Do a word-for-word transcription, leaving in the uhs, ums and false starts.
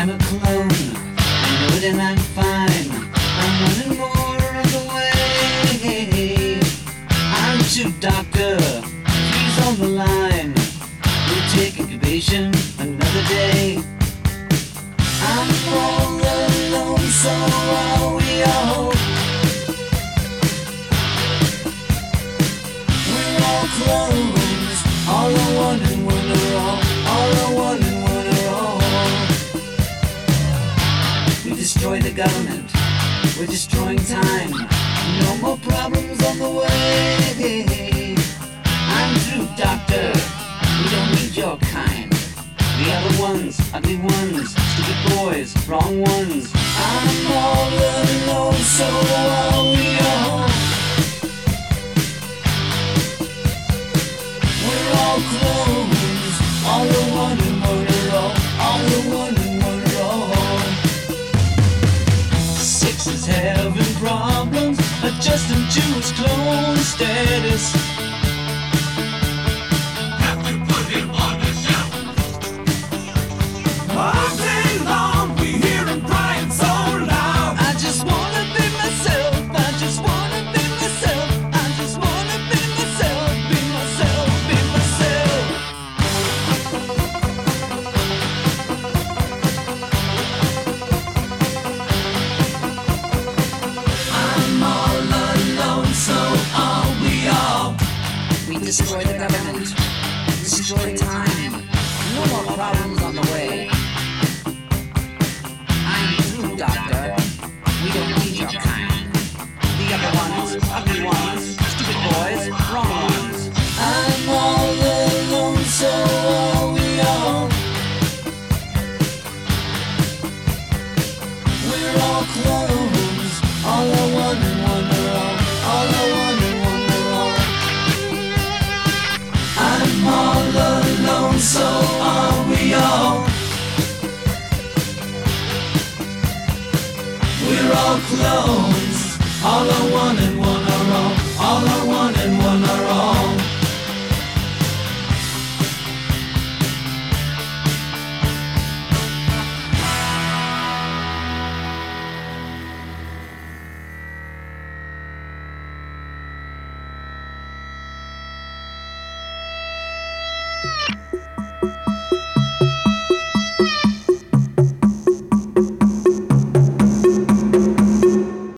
I'm a clone, I know that I'm fine. I'm running more of the way. I'm too doctor, three's on the line. We'll take incubation another day. I'm all alone, so are we all. We're all clones, all are one and one are all. All are one and one are all. We destroy the government, we're destroying time. No more problems on the way. I'm through, doctor, we don't need your kind. The other ones, ugly ones, stupid boys, wrong ones. I'm all alone, so are we all. We're all clones, all are one and one are all. All are one and one are all. Six is having problems adjusting to his clone status. All day long we hear him crying so loud. I just wanna be myself, I just wanna be myself, I just wanna be myself, be myself, be myself. I'm all alone, so are we all. We destroy the government, destroy time. No more problems on the way. I'm through, doctor. We don't need your kind. The other ones, ugly ones, stupid boys, wrong ones. I'm all alone, so are we all. We're all clones, all are one and one are all. All are one and one are all. I'm all alone, so are we all. We're all clones, all are one and one are all. All are one